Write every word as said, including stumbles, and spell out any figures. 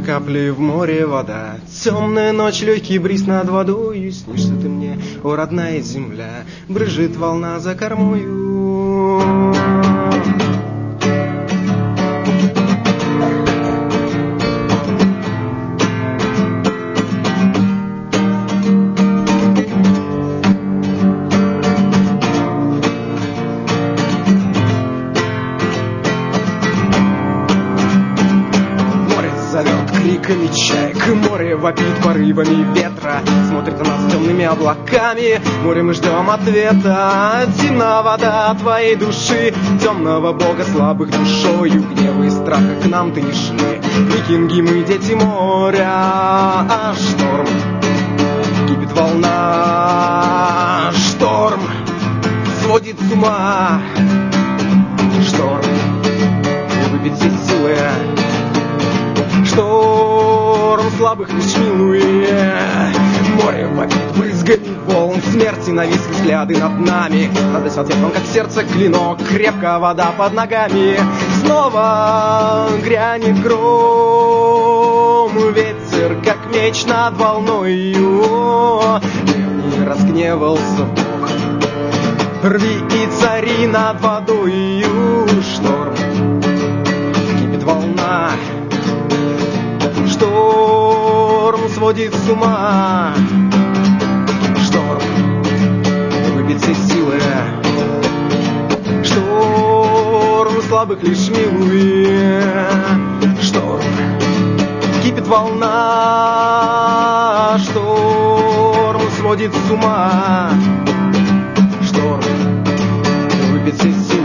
капли в море вода. Темная ночь, легкий бриз над водою. Снишься ты мне, о родная земля. Брыжет волна за кормою. Криками чаек, море вопит порывами ветра. Смотрит на нас темными облаками. Море, мы ждем ответа. Темна вода твоей души, темного бога слабых душою. Гнева и страха к нам ты не шли. Викинги, мы дети моря. А шторм, кипит волна. Шторм сводит с ума. Шторм выбит все силы. Шторм слабых лишь милует. Море вопит брызгами волн смерти, нависли взгляды над нами. Радость в ответ вам, как сердце клинок. Крепко вода под ногами. Снова грянет гром. Ветер, как меч над волною. Древний разгневался Бог. Рви и цари над водою. Шторм, кипит волна. Шторм сводит с ума. Шторм выбит все силы. Шторм слабых лишь милует. Шторм, кипит волна. Шторм сводит с ума. Шторм выбит все силы.